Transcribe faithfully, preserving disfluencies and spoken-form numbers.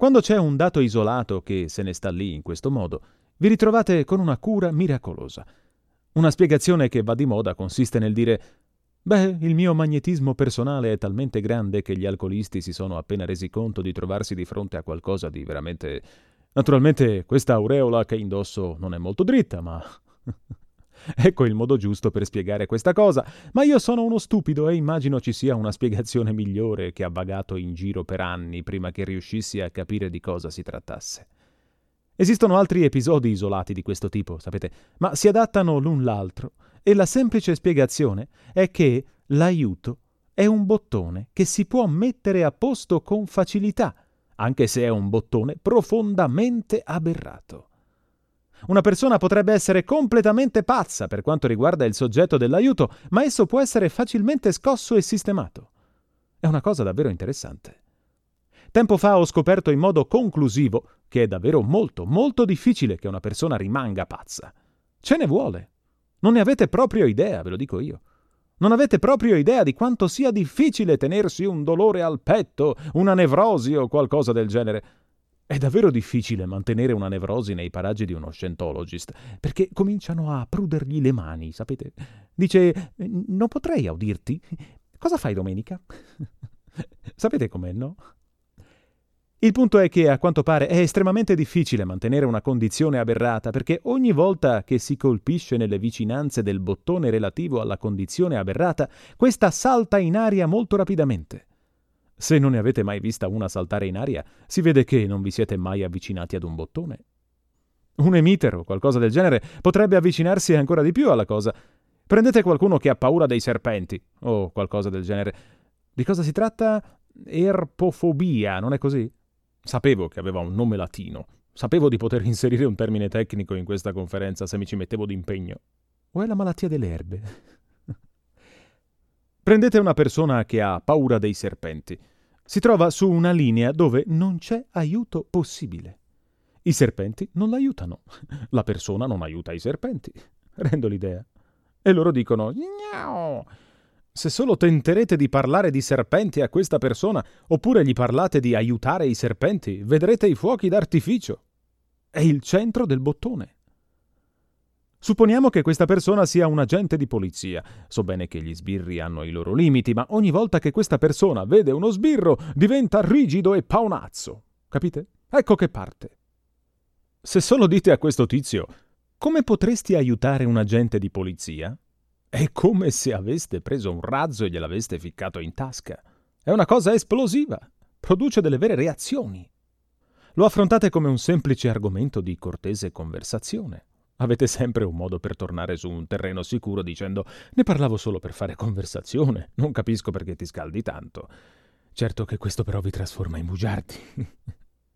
Quando c'è un dato isolato che se ne sta lì in questo modo, vi ritrovate con una cura miracolosa. Una spiegazione che va di moda consiste nel dire «Beh, il mio magnetismo personale è talmente grande che gli alcolisti si sono appena resi conto di trovarsi di fronte a qualcosa di veramente... Naturalmente questa aureola che indosso non è molto dritta, ma...» Ecco il modo giusto per spiegare questa cosa, ma io sono uno stupido e immagino ci sia una spiegazione migliore che ha vagato in giro per anni prima che riuscissi a capire di cosa si trattasse. Esistono altri episodi isolati di questo tipo, sapete, ma si adattano l'un l'altro, e la semplice spiegazione è che l'aiuto è un bottone che si può mettere a posto con facilità, anche se è un bottone profondamente aberrato. Una persona potrebbe essere completamente pazza per quanto riguarda il soggetto dell'aiuto, ma esso può essere facilmente scosso e sistemato. È una cosa davvero interessante. Tempo fa ho scoperto in modo conclusivo che è davvero molto, molto difficile che una persona rimanga pazza. Ce ne vuole. Non ne avete proprio idea, ve lo dico io. Non avete proprio idea di quanto sia difficile tenersi un dolore al petto, una nevrosi o qualcosa del genere. È davvero difficile mantenere una nevrosi nei paraggi di uno Scientologist, perché cominciano a prudergli le mani, sapete? Dice, non potrei audirti? Cosa fai domenica? Sapete com'è, no? Il punto è che, a quanto pare, è estremamente difficile mantenere una condizione aberrata, perché ogni volta che si colpisce nelle vicinanze del bottone relativo alla condizione aberrata, questa salta in aria molto rapidamente. Se non ne avete mai vista una saltare in aria, si vede che non vi siete mai avvicinati ad un bottone. Un emitter o qualcosa del genere potrebbe avvicinarsi ancora di più alla cosa. Prendete qualcuno che ha paura dei serpenti, o qualcosa del genere. Di cosa si tratta? Erpofobia, non è così? Sapevo che aveva un nome latino. Sapevo di poter inserire un termine tecnico in questa conferenza se mi ci mettevo d'impegno. O è la malattia delle erbe? Prendete una persona che ha paura dei serpenti. Si trova su una linea dove non c'è aiuto possibile. I serpenti non l'aiutano. La persona non aiuta i serpenti. Rendo l'idea. E loro dicono «Gnao!». Se solo tenterete di parlare di serpenti a questa persona, oppure gli parlate di aiutare i serpenti, vedrete i fuochi d'artificio. È il centro del bottone. Supponiamo che questa persona sia un agente di polizia. So bene che gli sbirri hanno i loro limiti, ma ogni volta che questa persona vede uno sbirro, diventa rigido e paonazzo. Capite? Ecco che parte. Se solo dite a questo tizio, come potresti aiutare un agente di polizia? È come se aveste preso un razzo e gliel'aveste ficcato in tasca. È una cosa esplosiva. Produce delle vere reazioni. Lo affrontate come un semplice argomento di cortese conversazione. Avete sempre un modo per tornare su un terreno sicuro dicendo «Ne parlavo solo per fare conversazione, non capisco perché ti scaldi tanto». Certo che questo però vi trasforma in bugiardi.